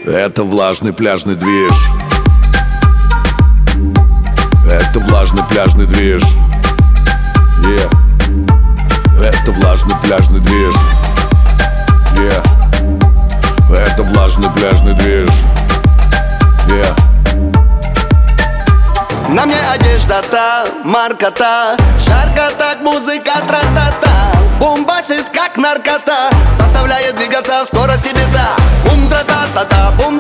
Это влажный пляжный движ. Это влажный пляжный движ. Это влажный пляжный движ. Это влажный пляжный движ. На мне одежда-то, марка-то, жарко так, музыка тра-та-та. Бомбасит как наркота, заставляет двигаться в скорости.